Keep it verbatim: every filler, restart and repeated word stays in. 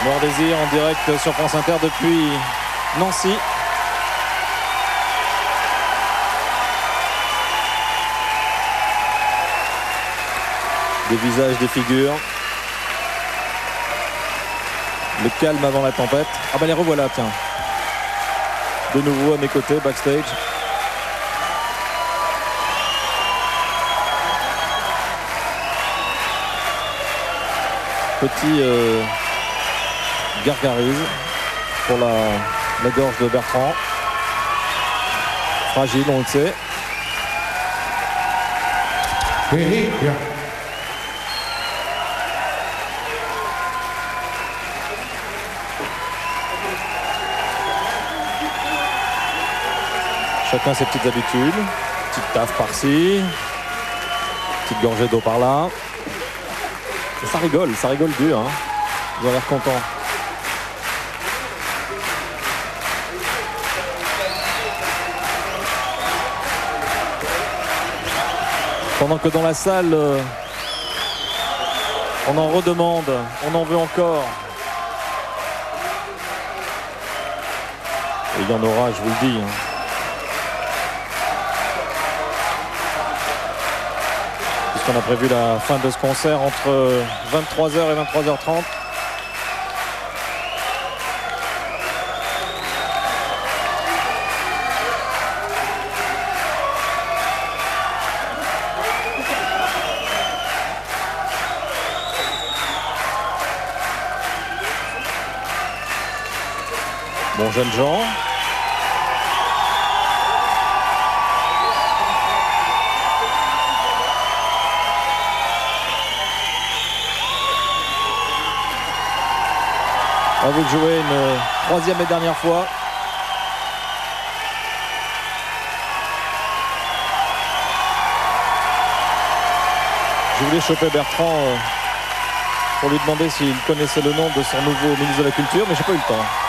Mort Désir en direct sur France Inter depuis Nancy. Des visages, des figures. Le calme avant la tempête. Ah bah les revoilà, tiens. De nouveau à mes côtés, backstage. Petit euh, gargarise pour la, la gorge de Bertrand. Fragile, on le sait. Oui, bien. Chacun ses petites habitudes. Petite taf par-ci. Petite gorgée d'eau par-là. Et ça rigole, ça rigole dur. Hein. Ils ont l'air contents. Pendant que dans la salle, euh, on en redemande, on en veut encore. Et il y en aura, je vous le dis. Hein. On a prévu la fin de ce concert entre vingt-trois heures et vingt-trois heures trente. Bon, jeunes gens. À vous de jouer une troisième et dernière fois. Je voulais choper Bertrand euh, pour lui demander s'il connaissait le nom de son nouveau ministre de la Culture, mais j'ai pas eu le temps.